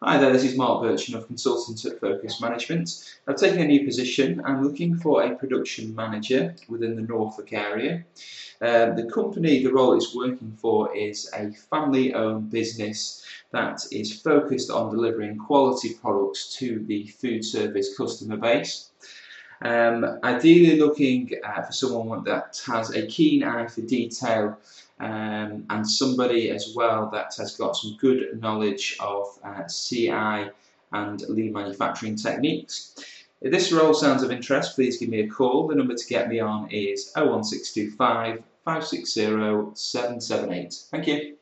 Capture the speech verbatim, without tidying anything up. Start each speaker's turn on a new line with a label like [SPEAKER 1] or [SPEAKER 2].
[SPEAKER 1] Hi there, this is Mark Birchin, consultant at Focus Management. I've taken a new position. I'm looking for a production manager within the Norfolk area. Uh, the company the role is working for is a family-owned business that is focused on delivering quality products to the food service customer base. Um, ideally looking uh, for someone that has a keen eye for detail um, and somebody as well that has got some good knowledge of uh, C I and lean manufacturing techniques. If this role sounds of interest, please give me a call. The number to get me on is oh one six two five, five six zero, seven seven eight. Thank you.